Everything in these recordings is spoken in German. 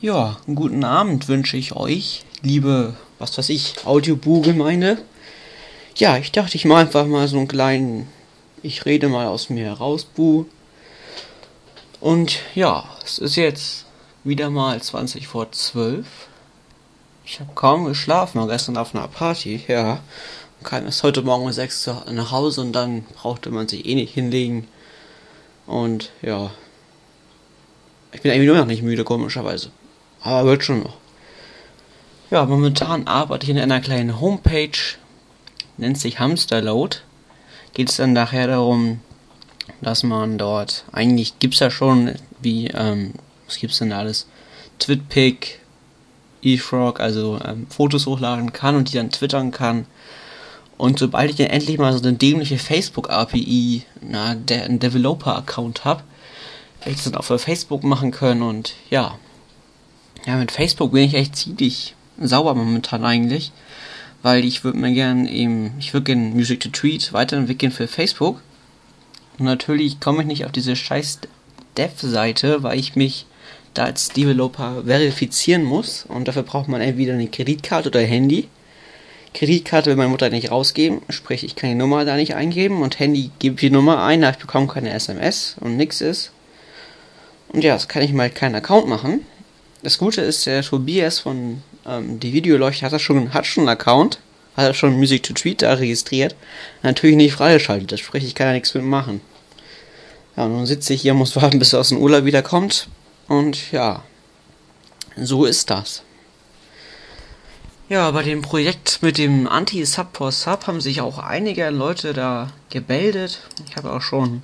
Ja, einen guten Abend wünsche ich euch, liebe, was weiß ich, Audioboo-Gemeinde. Ja, ich dachte, ich mache einfach mal so einen kleinen, ich rede mal aus mir heraus, Bu. Und ja, es ist jetzt wieder mal 20 vor 12. Ich habe kaum geschlafen, war gestern auf einer Party, ja. Und kam erst heute Morgen um 6 nach Hause und dann brauchte man sich eh nicht hinlegen. Und ja, ich bin irgendwie nur noch nicht müde, komischerweise. Aber wird schon noch. Ja, momentan arbeite ich in einer kleinen Homepage, nennt sich Hamsterload. Geht es dann nachher darum, dass man dort, eigentlich gibt's ja schon, was gibt's denn da alles? Twitpic, eFrog, also Fotos hochladen kann und die dann twittern kann. Und sobald ich dann endlich mal so eine dämliche Facebook-API, einen Developer-Account habe, werde ich das dann auch für Facebook machen können und ja, mit Facebook bin ich echt ziemlich sauber momentan eigentlich, weil ich würde gerne Music to Tweet weiterentwickeln für Facebook. Und natürlich komme ich nicht auf diese scheiß Dev-Seite, weil ich mich da als Developer verifizieren muss und dafür braucht man entweder eine Kreditkarte oder ein Handy. Kreditkarte will meine Mutter nicht rausgeben, sprich ich kann die Nummer da nicht eingeben und Handy gebe ich die Nummer ein, aber ich bekomme keine SMS und nix ist. Und ja, das kann ich mal keinen Account machen. Das Gute ist, der Tobias von die Videoleuchte hat schon einen Account, hat er schon Music to Tweet da registriert, natürlich nicht freigeschaltet, sprich ich kann da nichts mit machen. Ja, und nun sitze ich hier, muss warten, bis er aus dem Urlaub wiederkommt und ja, so ist das. Ja, bei dem Projekt mit dem Anti-Sub for Sub haben sich auch einige Leute da gemeldet. Ich habe auch schon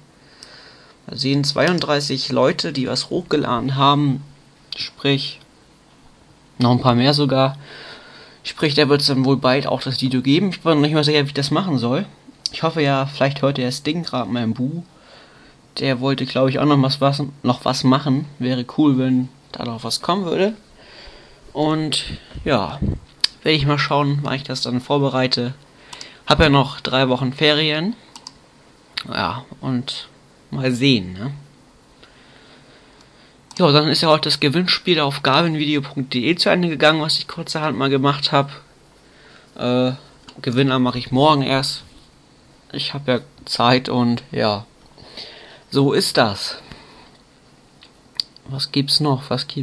32 Leute, die was hochgeladen haben. Sprich, noch ein paar mehr sogar. Sprich, da wird es dann wohl bald auch das Video geben. Ich bin noch nicht mal sicher, wie ich das machen soll. Ich hoffe ja, vielleicht hört ihr das Ding gerade mein Bu. Der wollte, glaube ich, auch noch was machen. Wäre cool, wenn da noch was kommen würde. Und ja, werde ich mal schauen, wann ich das dann vorbereite. Hab ja noch 3 Wochen Ferien. Ja, und mal sehen, ne? Ja, dann ist ja auch das Gewinnspiel auf garvinvideo.de zu Ende gegangen, was ich kurzerhand mal gemacht habe. Gewinner mache ich morgen erst. Ich habe ja Zeit und ja, so ist das. Was gibt's noch?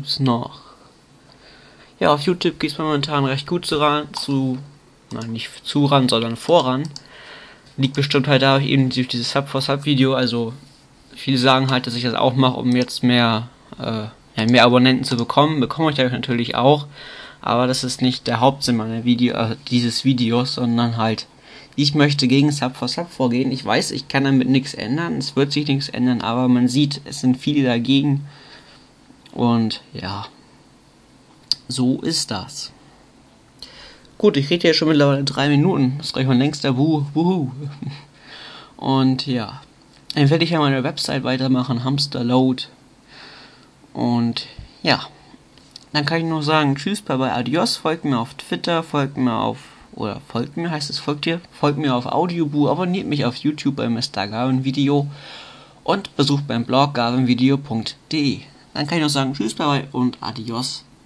Ja, auf YouTube geht's momentan recht gut nicht zuran, sondern voran. Liegt bestimmt halt da eben durch dieses Sub-for-Sub-Video, also viele sagen halt, dass ich das auch mache, um jetzt mehr Abonnenten zu bekommen. Bekomme ich dadurch natürlich auch, aber das ist nicht der Hauptsinn dieses Videos, sondern halt, ich möchte gegen Sub-for-Sub vorgehen. Ich weiß, ich kann damit nichts ändern, es wird sich nichts ändern, aber man sieht, es sind viele dagegen und ja, so ist das. Gut, ich rede ja schon mittlerweile 3 Minuten, das ist gleich mein längster Wuhu. Und ja, dann werde ich ja meine Website weitermachen, Hamsterload. Und ja, dann kann ich nur sagen, tschüss, bye bye, adios, folgt mir auf Twitter, folgt mir auf Audioboo, abonniert mich auf YouTube bei Mr. Garvin Video und besucht meinen Blog garvinvideo.de. Dann kann ich nur sagen, tschüss, bye bye und adios.